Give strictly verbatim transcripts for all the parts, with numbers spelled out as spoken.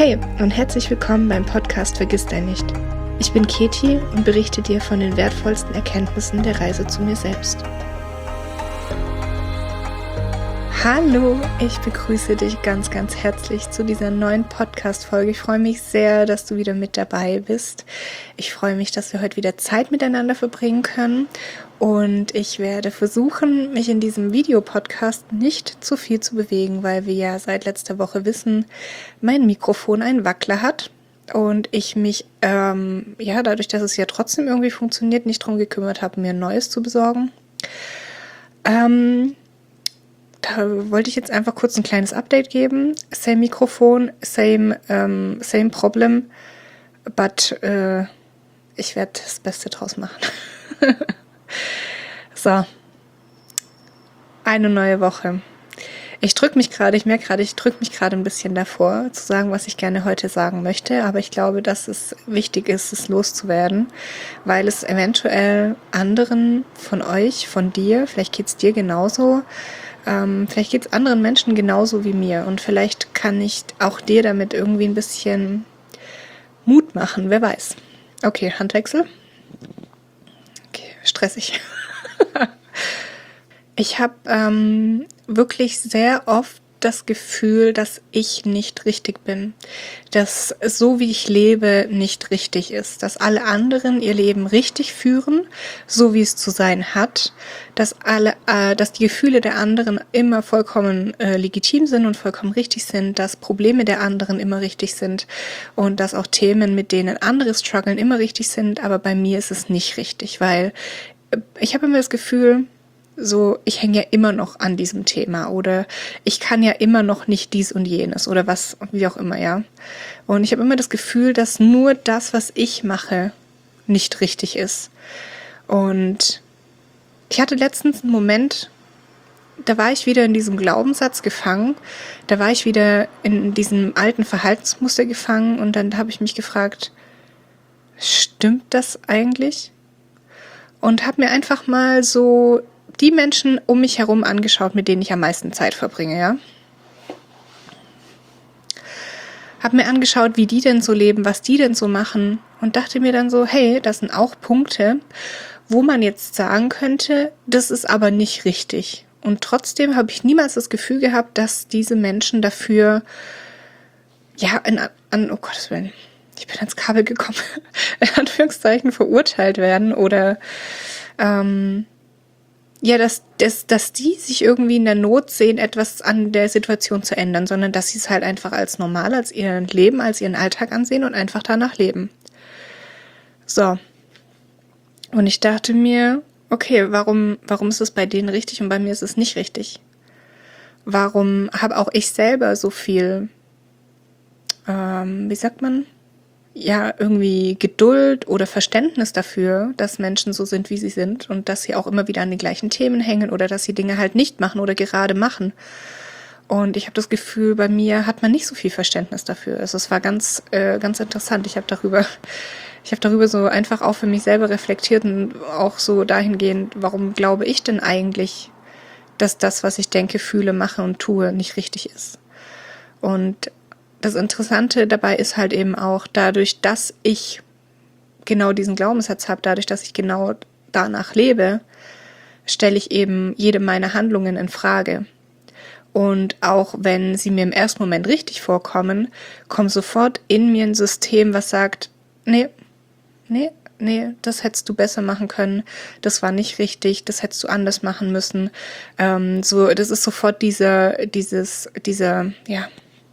Hey und herzlich willkommen beim Podcast Vergiss dein nicht. Ich bin Keti und berichte dir von den wertvollsten Erkenntnissen der Reise zu mir selbst. Hallo, ich begrüße dich ganz, ganz herzlich zu dieser neuen Podcast-Folge. Ich freue mich sehr, dass du wieder mit dabei bist. Ich freue mich, dass wir heute wieder Zeit miteinander verbringen können. Und ich werde versuchen, mich in diesem Videopodcast nicht zu viel zu bewegen, weil wir ja seit letzter Woche wissen, mein Mikrofon einen Wackler hat. Und ich mich, ähm, ja, dadurch, dass es ja trotzdem irgendwie funktioniert, nicht darum gekümmert habe, mir ein neues zu besorgen. Ähm... Da wollte ich jetzt einfach kurz ein kleines Update geben. Same Mikrofon, same, ähm, same Problem, but äh, ich werde das Beste draus machen. So, eine neue Woche. Ich drücke mich gerade, ich merke gerade, ich drücke mich gerade ein bisschen davor, zu sagen, was ich gerne heute sagen möchte, aber ich glaube, dass es wichtig ist, es loszuwerden, weil es eventuell anderen von euch, von dir, vielleicht geht es dir genauso, Ähm, vielleicht geht es anderen Menschen genauso wie mir und vielleicht kann ich auch dir damit irgendwie ein bisschen Mut machen, wer weiß. Okay, Handwechsel. Okay, stressig. Ich habe ähm, wirklich sehr oft das Gefühl, dass ich nicht richtig bin, dass so wie ich lebe nicht richtig ist, dass alle anderen ihr Leben richtig führen, so wie es zu sein hat, dass alle, äh, dass die Gefühle der anderen immer vollkommen äh, legitim sind und vollkommen richtig sind, dass Probleme der anderen immer richtig sind und dass auch Themen, mit denen andere strugglen, immer richtig sind, aber bei mir ist es nicht richtig, weil äh, ich habe immer das Gefühl, so, ich hänge ja immer noch an diesem Thema oder ich kann ja immer noch nicht dies und jenes oder was, wie auch immer, ja. Und ich habe immer das Gefühl, dass nur das, was ich mache, nicht richtig ist. Und ich hatte letztens einen Moment, da war ich wieder in diesem Glaubenssatz gefangen, da war ich wieder in diesem alten Verhaltensmuster gefangen und dann habe ich mich gefragt, stimmt das eigentlich? Und habe mir einfach mal so die Menschen um mich herum angeschaut, mit denen ich am meisten Zeit verbringe, ja. Hab mir angeschaut, wie die denn so leben, was die denn so machen und dachte mir dann so, hey, das sind auch Punkte, wo man jetzt sagen könnte, das ist aber nicht richtig. Und trotzdem habe ich niemals das Gefühl gehabt, dass diese Menschen dafür, ja, in, an, oh Gottes Willen, ich bin ans Kabel gekommen, in Anführungszeichen verurteilt werden oder, ähm, Ja, dass, dass, dass die sich irgendwie in der Not sehen, etwas an der Situation zu ändern, sondern dass sie es halt einfach als normal, als ihr Leben, als ihren Alltag ansehen und einfach danach leben. So. Und ich dachte mir, okay, warum, warum ist es bei denen richtig und bei mir ist es nicht richtig? Warum habe auch ich selber so viel, ähm, wie sagt man? ja, irgendwie Geduld oder Verständnis dafür, dass Menschen so sind, wie sie sind und dass sie auch immer wieder an den gleichen Themen hängen oder dass sie Dinge halt nicht machen oder gerade machen. Und ich habe das Gefühl, bei mir hat man nicht so viel Verständnis dafür. Also es war ganz, äh, ganz interessant. Ich habe darüber, ich habe darüber so einfach auch für mich selber reflektiert und auch so dahingehend, warum glaube ich denn eigentlich, dass das, was ich denke, fühle, mache und tue, nicht richtig ist. Und das Interessante dabei ist halt eben auch, dadurch, dass ich genau diesen Glaubenssatz habe, dadurch, dass ich genau danach lebe, stelle ich eben jede meiner Handlungen in Frage. Und auch wenn sie mir im ersten Moment richtig vorkommen, kommt sofort in mir ein System, was sagt, nee, nee, nee, das hättest du besser machen können, das war nicht richtig, das hättest du anders machen müssen. Ähm, so, das ist sofort dieser, dieses, dieser, ja,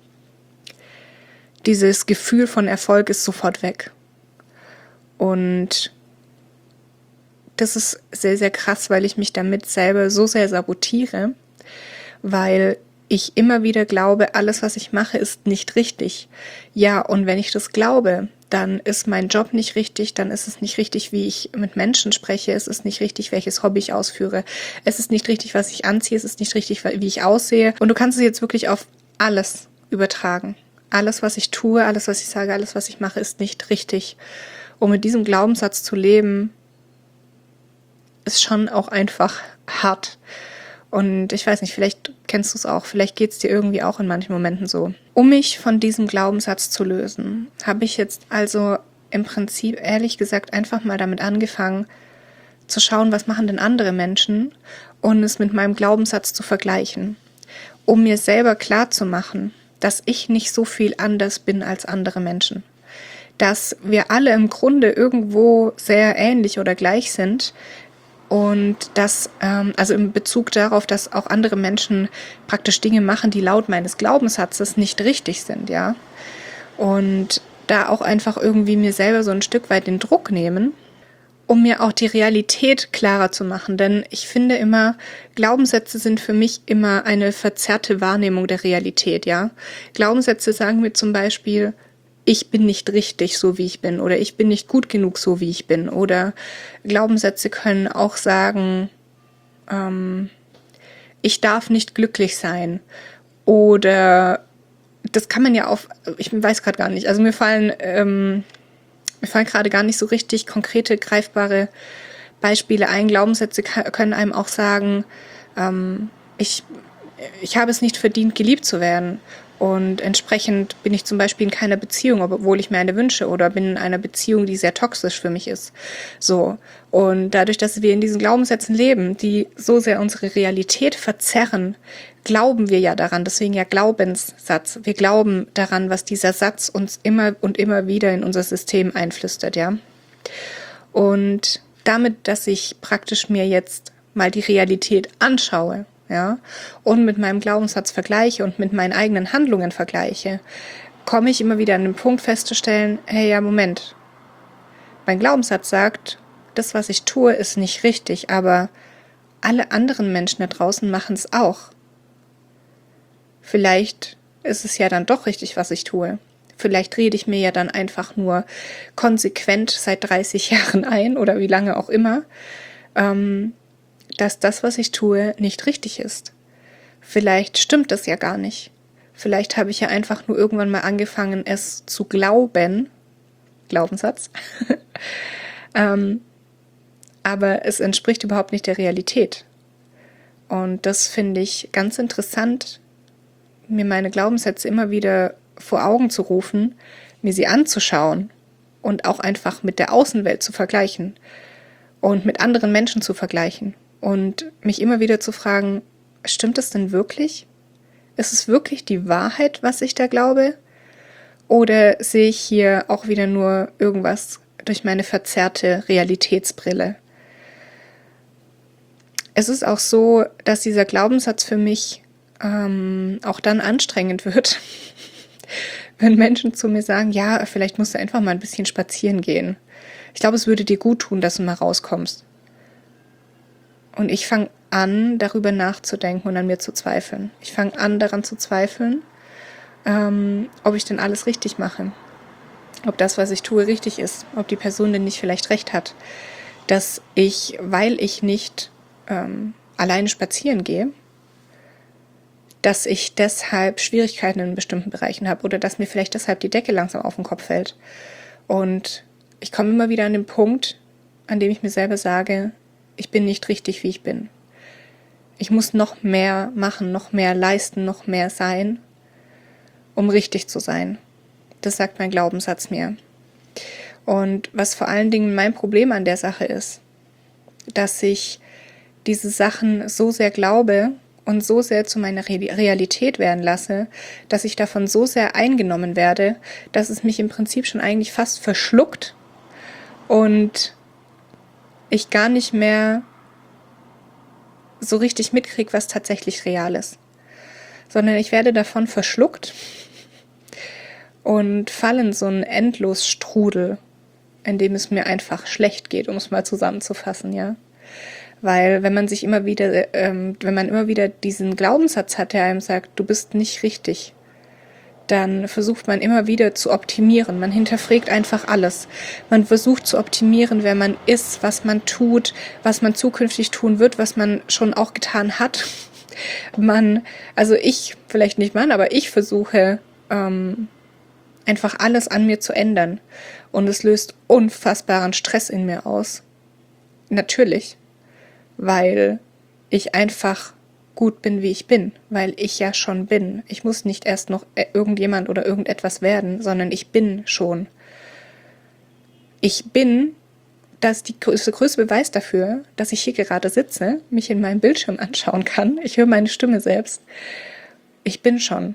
dieses Gefühl von Erfolg ist sofort weg. Und das ist sehr, sehr krass, weil ich mich damit selber so sehr sabotiere, weil ich immer wieder glaube, alles, was ich mache, ist nicht richtig. Ja, und wenn ich das glaube, dann ist mein Job nicht richtig, dann ist es nicht richtig, wie ich mit Menschen spreche, es ist nicht richtig, welches Hobby ich ausführe, es ist nicht richtig, was ich anziehe, es ist nicht richtig, wie ich aussehe. Und du kannst es jetzt wirklich auf alles übertragen. Alles, was ich tue, alles, was ich sage, alles, was ich mache, ist nicht richtig. Und mit diesem Glaubenssatz zu leben, ist schon auch einfach hart. Und ich weiß nicht, vielleicht kennst du es auch, vielleicht geht es dir irgendwie auch in manchen Momenten so. Um mich von diesem Glaubenssatz zu lösen, habe ich jetzt also im Prinzip ehrlich gesagt einfach mal damit angefangen, zu schauen, was machen denn andere Menschen und es mit meinem Glaubenssatz zu vergleichen, um mir selber klarzumachen, dass ich nicht so viel anders bin als andere Menschen. Dass wir alle im Grunde irgendwo sehr ähnlich oder gleich sind und dass, ähm, also in Bezug darauf, dass auch andere Menschen praktisch Dinge machen, die laut meines Glaubenssatzes nicht richtig sind, ja. Und da auch einfach irgendwie mir selber so ein Stück weit den Druck nehmen, um mir auch die Realität klarer zu machen. Denn ich finde immer, Glaubenssätze sind für mich immer eine verzerrte Wahrnehmung der Realität, ja. Glaubenssätze sagen mir zum Beispiel, ich bin nicht richtig, so wie ich bin, oder ich bin nicht gut genug, so wie ich bin. Oder Glaubenssätze können auch sagen, ähm, ich darf nicht glücklich sein. Oder das kann man ja auf, ich weiß gerade gar nicht, also mir fallen, ähm, mir fallen gerade gar nicht so richtig konkrete, greifbare Beispiele ein. Glaubenssätze können einem auch sagen, ähm, ich, ich habe es nicht verdient, geliebt zu werden. Und entsprechend bin ich zum Beispiel in keiner Beziehung, obwohl ich mir eine wünsche, oder bin in einer Beziehung, die sehr toxisch für mich ist. So. Und dadurch, dass wir in diesen Glaubenssätzen leben, die so sehr unsere Realität verzerren, glauben wir ja daran. Deswegen ja Glaubenssatz. Wir glauben daran, was dieser Satz uns immer und immer wieder in unser System einflüstert, ja. Und damit, dass ich praktisch mir jetzt mal die Realität anschaue, ja, und mit meinem Glaubenssatz vergleiche und mit meinen eigenen Handlungen vergleiche, komme ich immer wieder an den Punkt festzustellen, hey, ja, Moment, mein Glaubenssatz sagt, das, was ich tue, ist nicht richtig, aber alle anderen Menschen da draußen machen es auch. Vielleicht ist es ja dann doch richtig, was ich tue. Vielleicht rede ich mir ja dann einfach nur konsequent seit dreißig Jahren ein oder wie lange auch immer, ähm, dass das, was ich tue, nicht richtig ist. Vielleicht stimmt das ja gar nicht. Vielleicht habe ich ja einfach nur irgendwann mal angefangen, es zu glauben, Glaubenssatz, ähm, aber es entspricht überhaupt nicht der Realität. Und das finde ich ganz interessant, mir meine Glaubenssätze immer wieder vor Augen zu rufen, mir sie anzuschauen und auch einfach mit der Außenwelt zu vergleichen und mit anderen Menschen zu vergleichen. Und mich immer wieder zu fragen, stimmt es denn wirklich? Ist es wirklich die Wahrheit, was ich da glaube? Oder sehe ich hier auch wieder nur irgendwas durch meine verzerrte Realitätsbrille? Es ist auch so, dass dieser Glaubenssatz für mich ähm, auch dann anstrengend wird, wenn Menschen zu mir sagen, ja, vielleicht musst du einfach mal ein bisschen spazieren gehen. Ich glaube, es würde dir gut tun, dass du mal rauskommst. Und ich fange an, darüber nachzudenken und an mir zu zweifeln. Ich fange an, daran zu zweifeln, ähm, ob ich denn alles richtig mache. Ob das, was ich tue, richtig ist. Ob die Person denn nicht vielleicht recht hat. Dass ich, weil ich nicht ähm, alleine spazieren gehe, dass ich deshalb Schwierigkeiten in bestimmten Bereichen habe oder dass mir vielleicht deshalb die Decke langsam auf den Kopf fällt. Und ich komme immer wieder an den Punkt, an dem ich mir selber sage, ich bin nicht richtig, wie ich bin. Ich muss noch mehr machen, noch mehr leisten, noch mehr sein, um richtig zu sein. Das sagt mein Glaubenssatz mir. Und was vor allen Dingen mein Problem an der Sache ist, dass ich diese Sachen so sehr glaube und so sehr zu meiner Realität werden lasse, dass ich davon so sehr eingenommen werde, dass es mich im Prinzip schon eigentlich fast verschluckt und ich gar nicht mehr so richtig mitkriege, was tatsächlich real ist. Sondern ich werde davon verschluckt und falle in so einen Endlosstrudel, in dem es mir einfach schlecht geht, um es mal zusammenzufassen, ja. Weil wenn man sich immer wieder, ähm, wenn man immer wieder diesen Glaubenssatz hat, der einem sagt, du bist nicht richtig, dann versucht man immer wieder zu optimieren. Man hinterfragt einfach alles. Man versucht zu optimieren, wer man ist, was man tut, was man zukünftig tun wird, was man schon auch getan hat. Man, also ich, vielleicht nicht man, aber ich versuche ähm, einfach alles an mir zu ändern. Und es löst unfassbaren Stress in mir aus. Natürlich. Weil ich einfach gut bin, wie ich bin, weil ich ja schon bin. Ich muss nicht erst noch irgendjemand oder irgendetwas werden, sondern ich bin schon. Ich bin, das ist die größte, größte Beweis dafür, dass ich hier gerade sitze, mich in meinem Bildschirm anschauen kann. Ich höre meine Stimme selbst. Ich bin schon.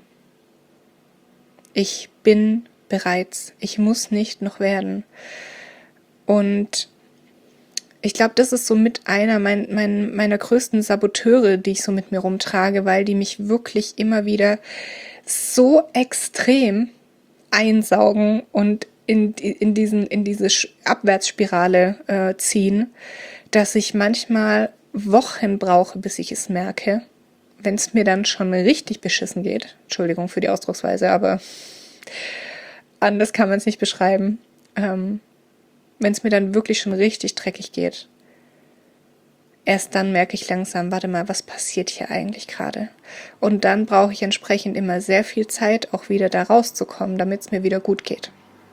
Ich bin bereits. Ich muss nicht noch werden. Und ich glaube, das ist so mit einer mein, mein, meiner größten Saboteure, die ich so mit mir rumtrage, weil die mich wirklich immer wieder so extrem einsaugen und in, in, diesen, in diese Abwärtsspirale äh, ziehen, dass ich manchmal Wochen brauche, bis ich es merke. Wenn es mir dann schon richtig beschissen geht. Entschuldigung für die Ausdrucksweise, aber anders kann man es nicht beschreiben. Ähm, wenn es mir dann wirklich schon richtig dreckig geht, erst dann merke ich langsam, warte mal, was passiert hier eigentlich gerade? Und dann brauche ich entsprechend immer sehr viel Zeit, auch wieder da rauszukommen, damit es mir wieder gut geht.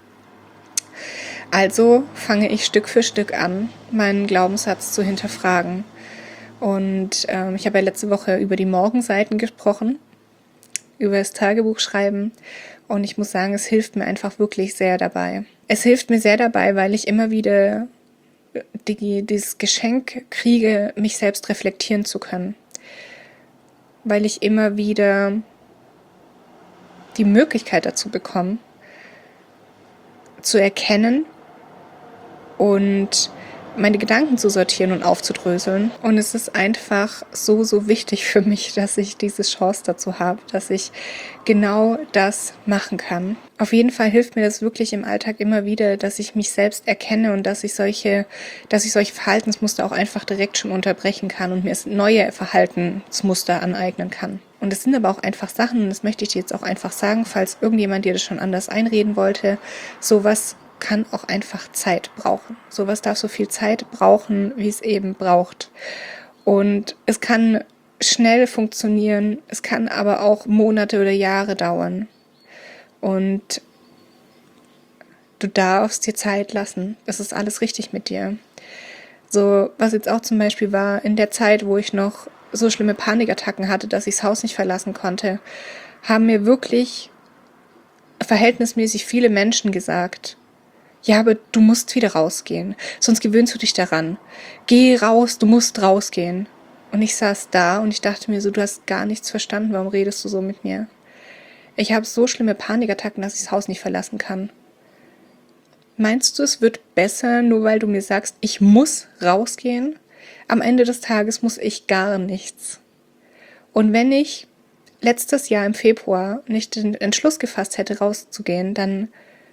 Also fange ich Stück für Stück an, meinen Glaubenssatz zu hinterfragen. Und ähm, ich habe ja letzte Woche über die Morgenseiten gesprochen, über das Tagebuchschreiben. Und ich muss sagen, es hilft mir einfach wirklich sehr dabei. Es hilft mir sehr dabei, weil ich immer wieder die, dieses Geschenk kriege, mich selbst reflektieren zu können. Weil ich immer wieder die Möglichkeit dazu bekomme, zu erkennen und meine Gedanken zu sortieren und aufzudröseln. Und es ist einfach so, so wichtig für mich, dass ich diese Chance dazu habe, dass ich genau das machen kann. Auf jeden Fall hilft mir das wirklich im Alltag immer wieder, dass ich mich selbst erkenne und dass ich solche, dass ich solche Verhaltensmuster auch einfach direkt schon unterbrechen kann und mir neue Verhaltensmuster aneignen kann. Und es sind aber auch einfach Sachen, und das möchte ich dir jetzt auch einfach sagen, falls irgendjemand dir das schon anders einreden wollte, sowas kann auch einfach Zeit brauchen. Sowas darf so viel Zeit brauchen, wie es eben braucht. Und es kann schnell funktionieren, es kann aber auch Monate oder Jahre dauern. Und du darfst dir Zeit lassen. Es ist alles richtig mit dir. So, was jetzt auch zum Beispiel war, in der Zeit, wo ich noch so schlimme Panikattacken hatte, dass ich das Haus nicht verlassen konnte, haben mir wirklich verhältnismäßig viele Menschen gesagt, ja, aber du musst wieder rausgehen, sonst gewöhnst du dich daran. Geh raus, du musst rausgehen. Und ich saß da und ich dachte mir so, du hast gar nichts verstanden, warum redest du so mit mir? Ich habe so schlimme Panikattacken, dass ich das Haus nicht verlassen kann. Meinst du, es wird besser, nur weil du mir sagst, ich muss rausgehen? Am Ende des Tages muss ich gar nichts. Und wenn ich letztes Jahr im Februar nicht den Entschluss gefasst hätte, rauszugehen, dann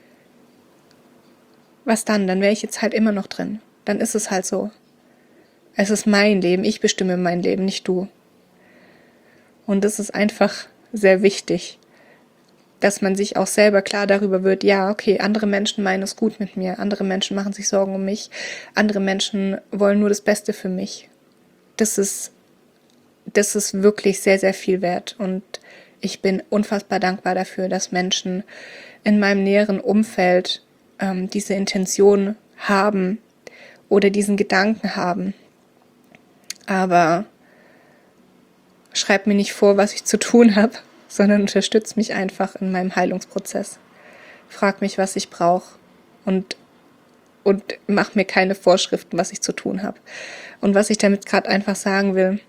was dann? Dann wäre ich jetzt halt immer noch drin. Dann ist es halt so. Es ist mein Leben, ich bestimme mein Leben, nicht du. Und das ist einfach sehr wichtig, dass man sich auch selber klar darüber wird, ja, okay, andere Menschen meinen es gut mit mir, andere Menschen machen sich Sorgen um mich, andere Menschen wollen nur das Beste für mich. Das ist, das ist wirklich sehr, sehr viel wert und ich bin unfassbar dankbar dafür, dass Menschen in meinem näheren Umfeld ähm, diese Intention haben oder diesen Gedanken haben. Aber schreib mir nicht vor, was ich zu tun habe, sondern unterstützt mich einfach in meinem Heilungsprozess. Frag mich, was ich brauche und, und mach mir keine Vorschriften, was ich zu tun habe. Und was ich damit gerade einfach sagen will,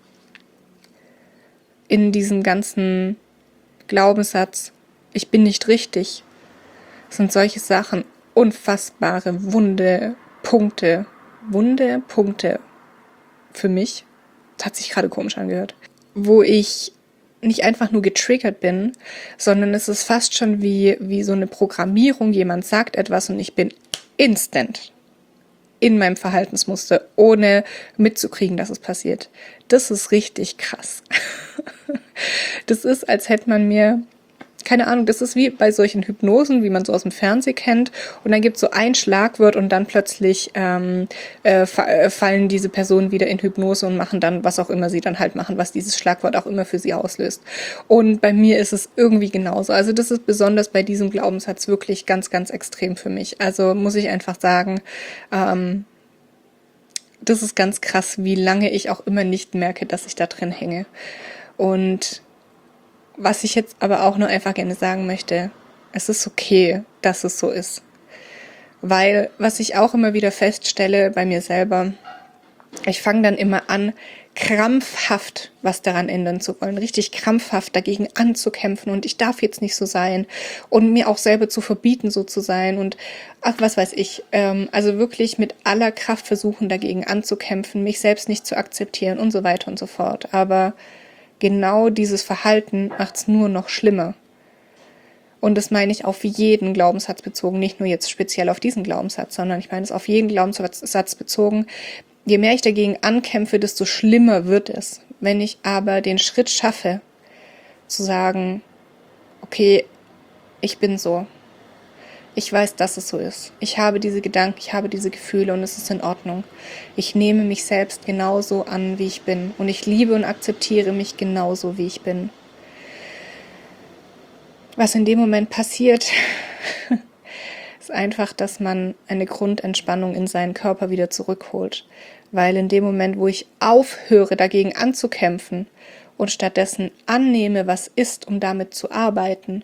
in diesem ganzen Glaubenssatz, ich bin nicht richtig, sind solche Sachen unfassbare wunde Punkte, wunde Punkte für mich. Das hat sich gerade komisch angehört. Wo ich nicht einfach nur getriggert bin, sondern es ist fast schon wie, wie so eine Programmierung. Jemand sagt etwas und ich bin instant in meinem Verhaltensmuster, ohne mitzukriegen, dass es passiert. Das ist richtig krass. Das ist, als hätte man mir, keine Ahnung, das ist wie bei solchen Hypnosen, wie man so aus dem Fernsehen kennt. Und dann gibt es so ein Schlagwort und dann plötzlich ähm, äh, fallen diese Personen wieder in Hypnose und machen dann, was auch immer sie dann halt machen, was dieses Schlagwort auch immer für sie auslöst. Und bei mir ist es irgendwie genauso. Also das ist besonders bei diesem Glaubenssatz wirklich ganz, ganz extrem für mich. Also muss ich einfach sagen, ähm, das ist ganz krass, wie lange ich auch immer nicht merke, dass ich da drin hänge. Und was ich jetzt aber auch nur einfach gerne sagen möchte, es ist okay, dass es so ist. Weil, was ich auch immer wieder feststelle bei mir selber, ich fange dann immer an, krampfhaft was daran ändern zu wollen, richtig krampfhaft dagegen anzukämpfen und ich darf jetzt nicht so sein und mir auch selber zu verbieten, so zu sein und ach, was weiß ich, ähm, also wirklich mit aller Kraft versuchen, dagegen anzukämpfen, mich selbst nicht zu akzeptieren und so weiter und so fort. Aber genau dieses Verhalten macht es nur noch schlimmer. Und das meine ich auf jeden Glaubenssatz bezogen, nicht nur jetzt speziell auf diesen Glaubenssatz, sondern ich meine es auf jeden Glaubenssatz bezogen. Je mehr ich dagegen ankämpfe, desto schlimmer wird es. Wenn ich aber den Schritt schaffe, zu sagen, okay, ich bin so. Ich weiß, dass es so ist. Ich habe diese Gedanken, ich habe diese Gefühle und es ist in Ordnung. Ich nehme mich selbst genauso an, wie ich bin. Und ich liebe und akzeptiere mich genauso, wie ich bin. Was in dem Moment passiert, ist einfach, dass man eine Grundentspannung in seinen Körper wieder zurückholt. Weil in dem Moment, wo ich aufhöre, dagegen anzukämpfen und stattdessen annehme, was ist, um damit zu arbeiten,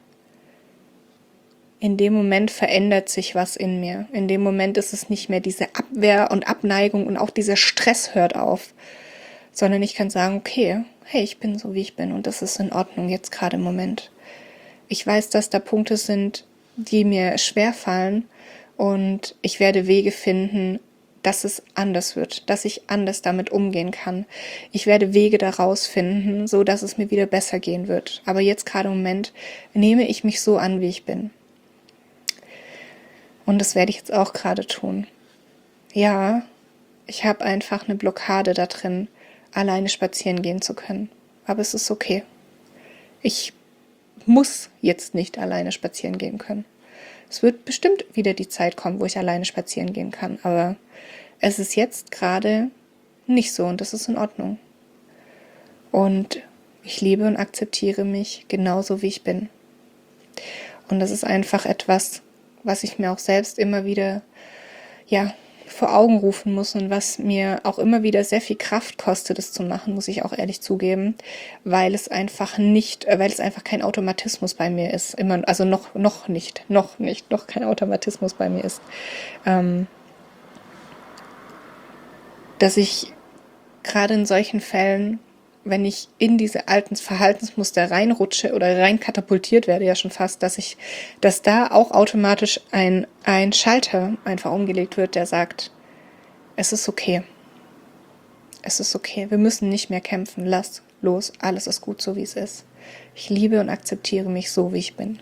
in dem Moment verändert sich was in mir. In dem Moment ist es nicht mehr diese Abwehr und Abneigung und auch dieser Stress hört auf, sondern ich kann sagen, okay, hey, ich bin so, wie ich bin und das ist in Ordnung jetzt gerade im Moment. Ich weiß, dass da Punkte sind, die mir schwerfallen und ich werde Wege finden, dass es anders wird, dass ich anders damit umgehen kann. Ich werde Wege daraus finden, so dass es mir wieder besser gehen wird. Aber jetzt gerade im Moment nehme ich mich so an, wie ich bin. Und das werde ich jetzt auch gerade tun. Ja, ich habe einfach eine Blockade da drin, alleine spazieren gehen zu können. Aber es ist okay. Ich muss jetzt nicht alleine spazieren gehen können. Es wird bestimmt wieder die Zeit kommen, wo ich alleine spazieren gehen kann, aber es ist jetzt gerade nicht so und das ist in Ordnung. Und ich liebe und akzeptiere mich genauso, wie ich bin. Und das ist einfach etwas, was ich mir auch selbst immer wieder, ja, vor Augen rufen muss und was mir auch immer wieder sehr viel Kraft kostet, das zu machen, muss ich auch ehrlich zugeben, weil es einfach nicht, weil es einfach kein Automatismus bei mir ist, immer, also noch, noch nicht, noch nicht, noch kein Automatismus bei mir ist, ähm, dass ich gerade in solchen Fällen, wenn ich in diese alten Verhaltensmuster reinrutsche oder rein katapultiert werde, ja schon fast, dass ich, dass da auch automatisch ein, ein Schalter einfach umgelegt wird, der sagt, es ist okay. Es ist okay. Wir müssen nicht mehr kämpfen. Lass los. Alles ist gut, so wie es ist. Ich liebe und akzeptiere mich so, wie ich bin.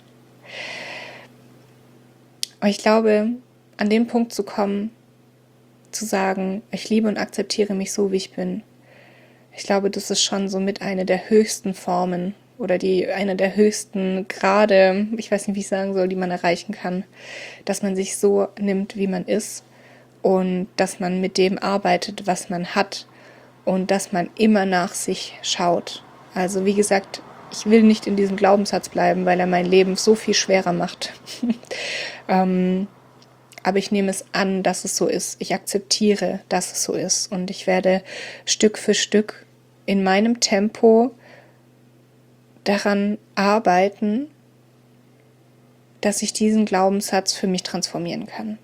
Aber ich glaube, an den Punkt zu kommen, zu sagen, ich liebe und akzeptiere mich so, wie ich bin, ich glaube, das ist schon so mit einer der höchsten Formen oder die eine der höchsten Grade, ich weiß nicht, wie ich sagen soll, die man erreichen kann, dass man sich so nimmt, wie man ist und dass man mit dem arbeitet, was man hat und dass man immer nach sich schaut. Also wie gesagt, ich will nicht in diesem Glaubenssatz bleiben, weil er mein Leben so viel schwerer macht. ähm, aber ich nehme es an, dass es so ist. Ich akzeptiere, dass es so ist. Und ich werde Stück für Stück in meinem Tempo daran arbeiten, dass ich diesen Glaubenssatz für mich transformieren kann.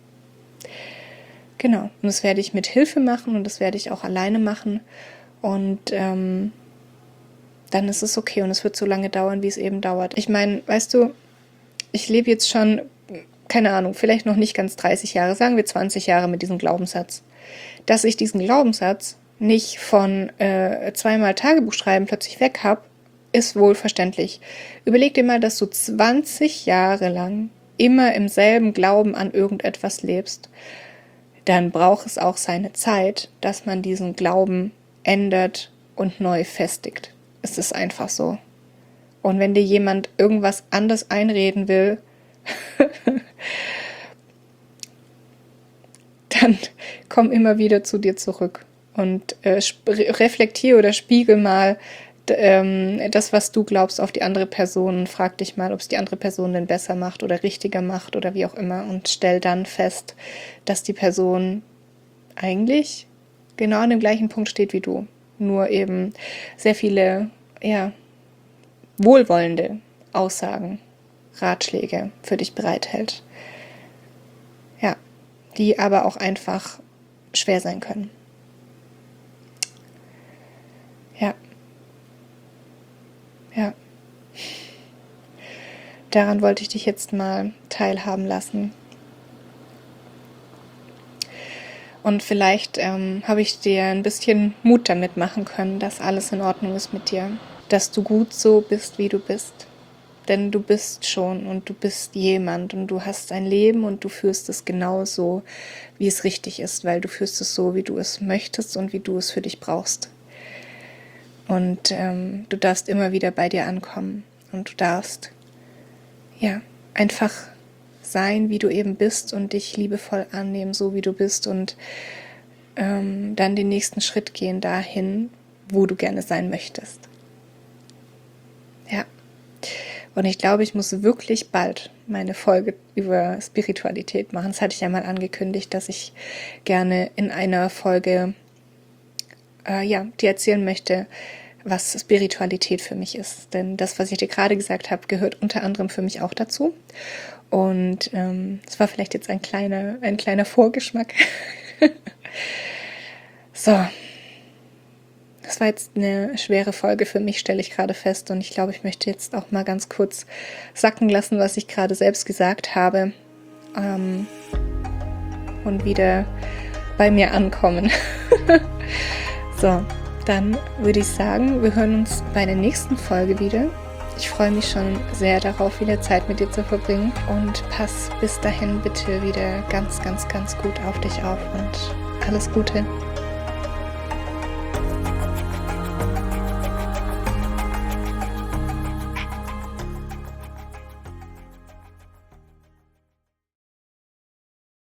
Genau. Und das werde ich mit Hilfe machen und das werde ich auch alleine machen. Und ähm, dann ist es okay. Und es wird so lange dauern, wie es eben dauert. Ich meine, weißt du, ich lebe jetzt schon, keine Ahnung, vielleicht noch nicht ganz dreißig Jahre, sagen wir zwanzig Jahre mit diesem Glaubenssatz. Dass ich diesen Glaubenssatz nicht von äh, zweimal Tagebuch schreiben plötzlich weg habe, ist wohl verständlich. Überleg dir mal, dass du zwanzig Jahre lang immer im selben Glauben an irgendetwas lebst. Dann braucht es auch seine Zeit, dass man diesen Glauben ändert und neu festigt. Es ist einfach so. Und wenn dir jemand irgendwas anderes einreden will, dann komm immer wieder zu dir zurück und äh, reflektiere oder spiegel mal ähm, das, was du glaubst, auf die andere Person und frag dich mal, ob es die andere Person denn besser macht oder richtiger macht oder wie auch immer und stell dann fest, dass die Person eigentlich genau an dem gleichen Punkt steht wie du, nur eben sehr viele ja, wohlwollende Aussagen, Ratschläge für dich bereithält. Ja, die aber auch einfach schwer sein können. Ja. Ja. Daran wollte ich dich jetzt mal teilhaben lassen. Und vielleicht ähm, habe ich dir ein bisschen Mut damit machen können, dass alles in Ordnung ist mit dir. Dass du gut so bist, wie du bist. Denn du bist schon und du bist jemand und du hast ein Leben und du führst es genau so, wie es richtig ist, weil du führst es so, wie du es möchtest und wie du es für dich brauchst. Und ähm, du darfst immer wieder bei dir ankommen und du darfst ja einfach sein, wie du eben bist und dich liebevoll annehmen, so wie du bist und ähm, dann den nächsten Schritt gehen dahin, wo du gerne sein möchtest. Ja. Und ich glaube, ich muss wirklich bald meine Folge über Spiritualität machen. Das hatte ich ja mal angekündigt, dass ich gerne in einer Folge äh, ja, dir erzählen möchte, was Spiritualität für mich ist. Denn das, was ich dir gerade gesagt habe, gehört unter anderem für mich auch dazu. Und ähm, das war vielleicht jetzt ein kleiner, ein kleiner Vorgeschmack. So. Das war jetzt eine schwere Folge für mich, stelle ich gerade fest. Und ich glaube, ich möchte jetzt auch mal ganz kurz sacken lassen, was ich gerade selbst gesagt habe. Ähm, und wieder bei mir ankommen. So, dann würde ich sagen, wir hören uns bei der nächsten Folge wieder. Ich freue mich schon sehr darauf, wieder Zeit mit dir zu verbringen. Und pass bis dahin bitte wieder ganz, ganz, ganz gut auf dich auf und alles Gute.